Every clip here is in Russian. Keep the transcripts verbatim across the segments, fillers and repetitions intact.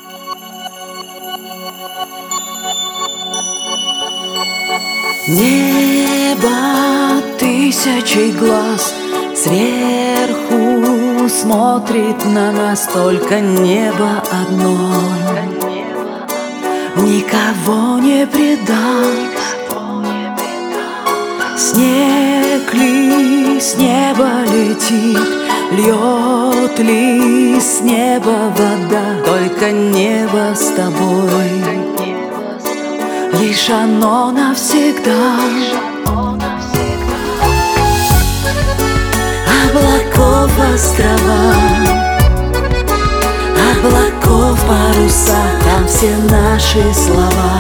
Небо тысячи глаз сверху смотрит на нас, только небо одно никого не предал. Снег ли с неба летит, льет ли с неба вода, только небо с тобой, лишь оно навсегда. Облаков острова, облаков паруса, там все наши слова,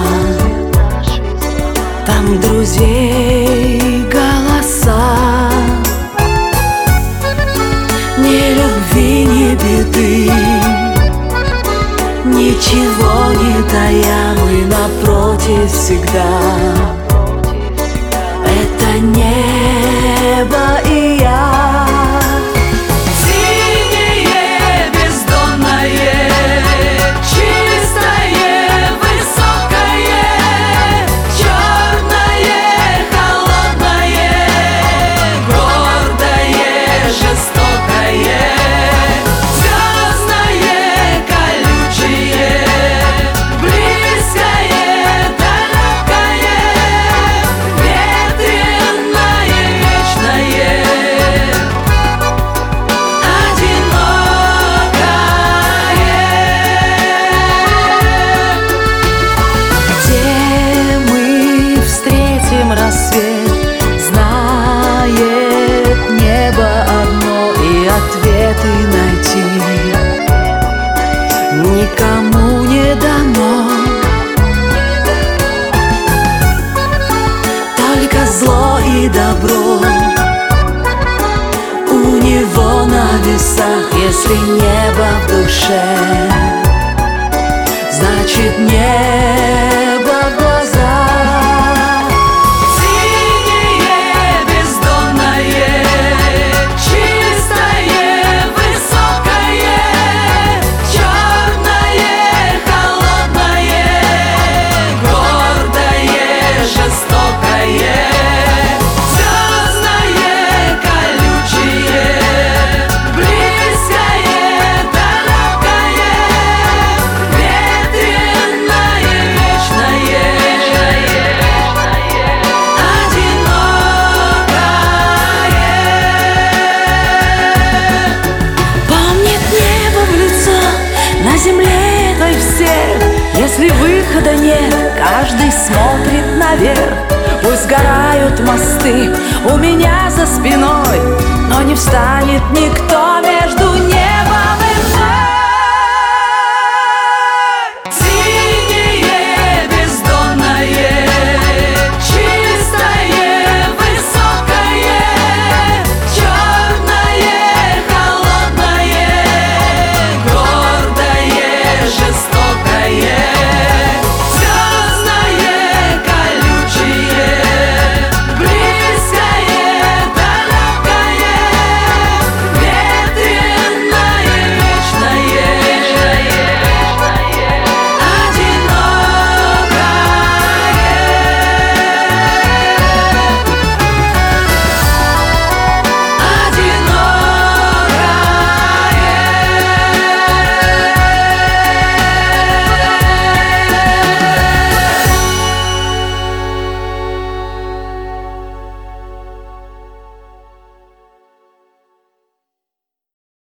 там друзей голоса. Ни любви, ни беды, ничего не тая, мы напротив всегда. Это небо и я. Рассвет знает небо одно, и ответы найти никому не дано. Только зло и добро у него на весах. Если небо в душе, значит небо в глазах. На земле этой всех, если выхода нет, каждый смотрит наверх. Пусть сгорают мосты у меня за спиной, но не встанет никто между